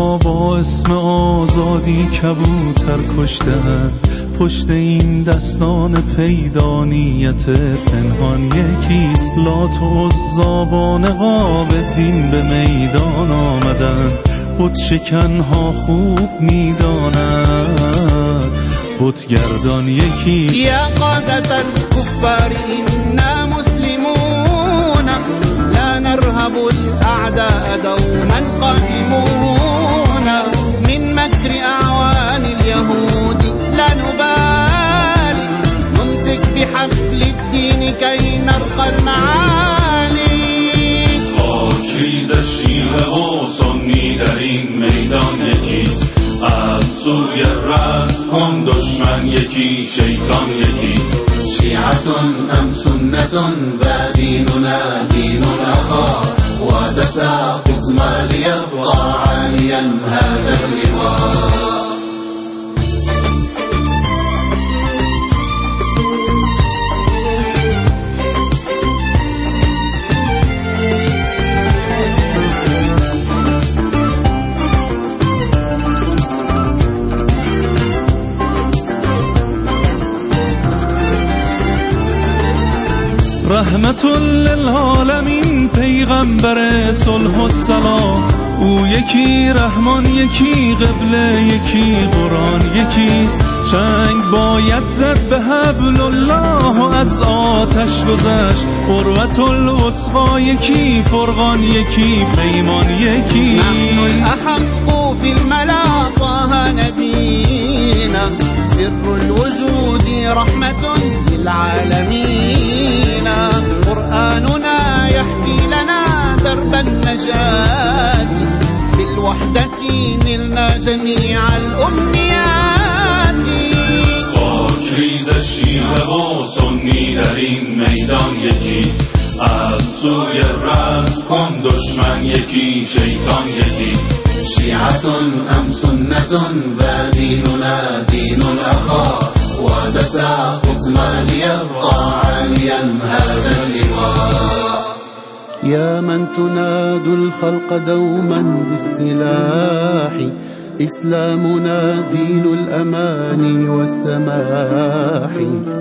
ها با اسم آزادی کبوتر کشتن، پشت این دستان پیدانیت پنهان یکیست. لات و عزا با نقاب دین به میدان آمدن، بت شکنها خوب میدانند بتگردان یکیست. یا قادة الكفار إنا مسلمون لا نرهب الأعداء دوما قائمون من مكر أعوان اليهود لا نبالي نمسك بحبل الدين كي نرقى المعالي. خاکریز شیعه و سنی در این میدان یکیست، از سوی رزم دشمن یکی شیطان یکیست. شیعة أم سنة فديننا دين الأخاء وتساقط ما ليبقى عاليا هذا اللواء. رحمت للعالمین پیغمبر صلح و سلام، او یکی رحمان یکی قبله یکی قرآن یکیست. چنگ باید زد به حبل الله و از آتش گذشت، قروة الوثقی یکی فرقان یکی پیمان یکی. نحن الأحق في الملا طه نبينا سر الوجود رحمة للعالمين. قرآننا يحكي لنا درب النجاة، بالوحدة نلنا جميع الأمنيات. خاکریز شیعه و سنی در این میدان یکیست، از سوی رزم دشمن یکی شیطان یکیست. شیعة أم سنة فديننا دين الأخاء وتساقط ما ليبقى عاليا هذا اللواء. يا من تناد الخلق دوما بالسلاح، إسلامنا دين الأمان والسماح.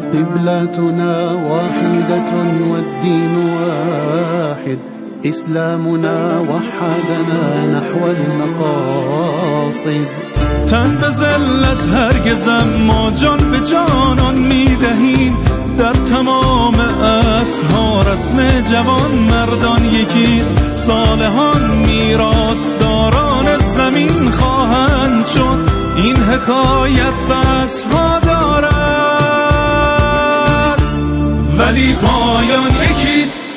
قبلتنا واحدة والدين واحد، إسلامنا وحدنا نحو المقاصد. تن به ذلت هرگزم ما جان به جانان میدهیم، در تمام اصلها رسم جوان مردان یکیست. صالحان میراثداران زمین خواهند شد، این حکایت فصلها دارد ولی پایان یکیست.